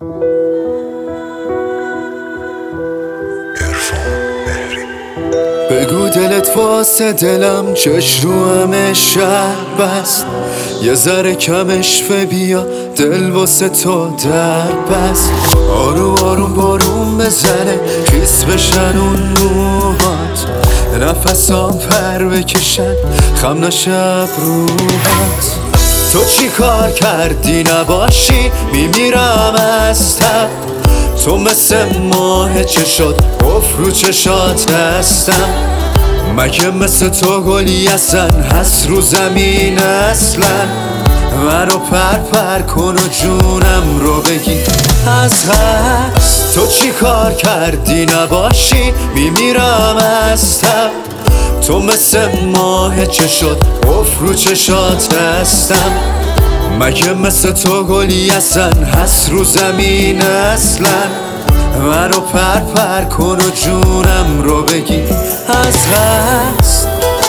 بگو دلت واسه دلم چش رو همه شهر بست، یه ذره کمش بیا دل واسه تو در بست. آروم آروم بارون بزنه خیس بشن اون موهات، نفسام پر بکشن خم نشه روحات. تو چی کار کردی نباشی میمیرم از تب، تو مثل ماه چشات قفل رو چشات هستم. مگه مثل تو گلی اصلا هست رو زمین اصلا؟ منو پر کن و جونم رو بگی از هست. تو چی کار کردی نباشی میمیرم از تب، تو مثل ماه چشات قفل رو چشات هستم. مگه مثل تو گلی اصلا هست رو زمین اصلا؟ منو پر کن و جونم رو بگی از هست.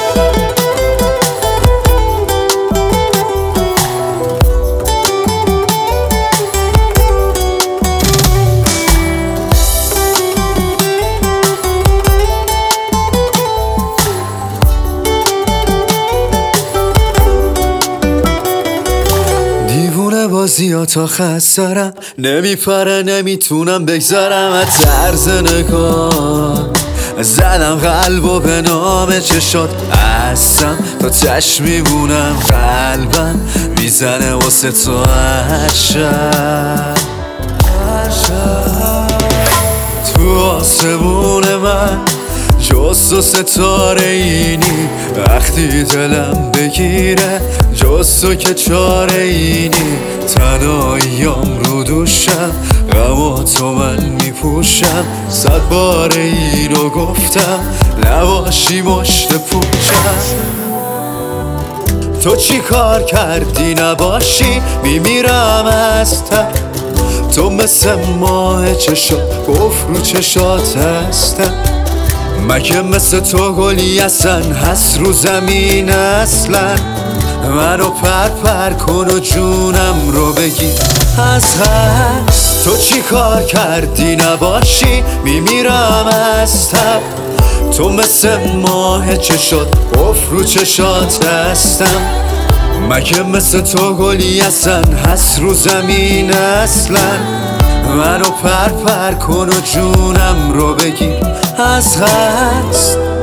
بازیاتا خسترم نمیپره نمیتونم بگذارم از طرز نگاه، زدم قلب و به نام چشات هستم تا چشم میمونم قلبم میزنه واسه تو هر شب. تو آسمون من جز تو ستاره اینی، وقتی دلم بگیره جز تو که چاره اینی. تنهاییام رو دوشم غم تو من میپوشم، 100 بار اینو گفتم نباشی مشت پوچم. تو چی کار کردی نباشی میمیرم از تب، تو مثل ماه چشات قفل رو چشات هستم. مگه مثل تو گلی اصلا هست رو زمین اصلا؟ منو پر کن و جونم رو بگی از هست. تو چی کار کردی نباشی میمیرم از تب، تو مثل ماه چشات قفل رو چشات هستم. مگه مثل تو گلی اصلا هست رو زمین اصلا؟ منو پر کن و جونم رو بگی از هست.